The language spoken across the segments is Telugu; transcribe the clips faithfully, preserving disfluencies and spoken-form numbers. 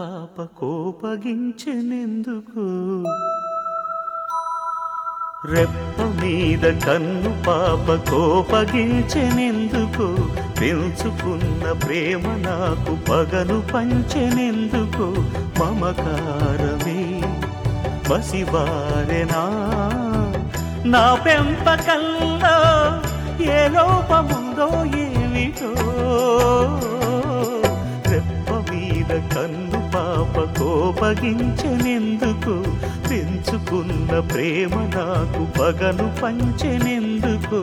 పాప కోపగించెనెందుకు రెప్ప మీద కన్ను పాప కోపగించెనెందుకు పెంచుకున్న ప్రేమ నాకు పగను పంచెనెందుకు మమకారమే బసివారెనా నా పెంపకంలో ఏ లోపముందో ఏమిటో రెప్ప మీద కన్ను పాప కోపగించెనెందుకు పెంచుకున్న ప్రేమ నాకు పగను పంచెనెందుకు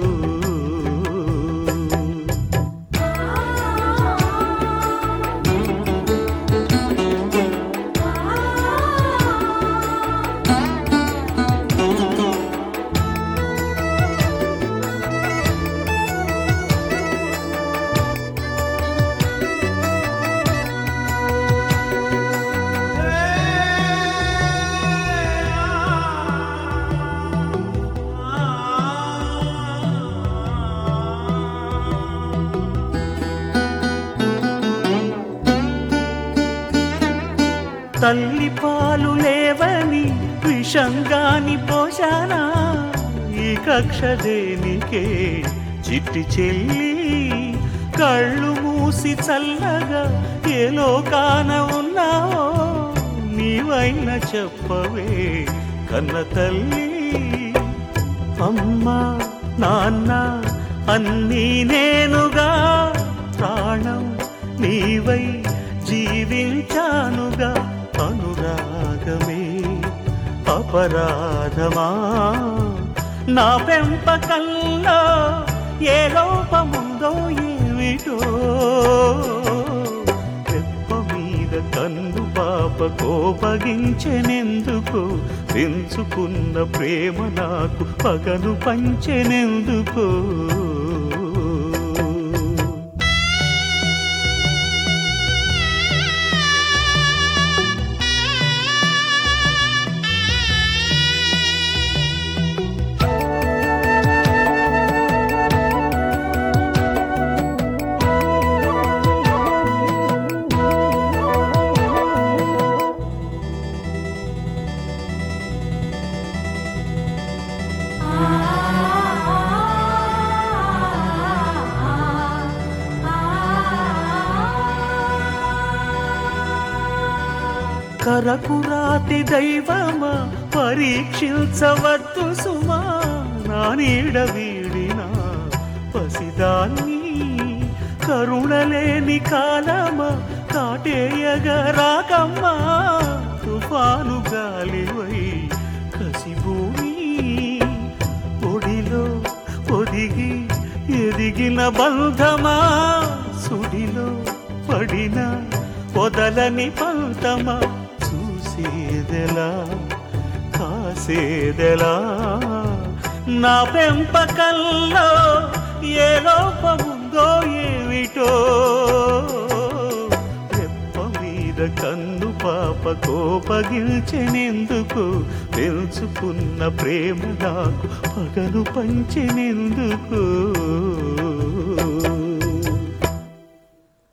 తల్లి పాలు లేవని విషంగాని పోషానా ఈ కక్ష దేనికే చిట్టి చెల్లి కళ్ళు మూసి చల్లగా ఏ లోకాన ఉన్నావో నీవైన చెప్పవే కన్న తల్లి అమ్మా నాన్న అన్నీ నేనుగా ప్రాణం నీవై జీవించానుగా అనురాగమే అపరాధమా నా పెంపకంలో ఏ లోపముందో ఏమిటో రెప్ప మీద కన్ను పాప కోపగించెనెందుకు పెంచుకున్న ప్రేమ నాకు పగను పంచెనెందుకు కరకురాతి దైవమా పరీక్షించవద్దు సుమా నా నీడ వీడిన పసిదాన్ని కరుణలేని కాలమా కాటేయగా రాకమ్మా తుఫాను గాలివై కసిభూమి ఒడిలో ఒదిగి ఎదిగిన బంధమా సుడిలో పడిన వదలని పంతమా చూసేదెలా కాసేదెలా నా పెంపకంలో ఏ లోపముందో ఏమిటో రెప్ప మీద కన్ను పాప కోపగించెనెందుకు పెంచుకున్న ప్రేమ నాకు పగను పంచెనెందుకు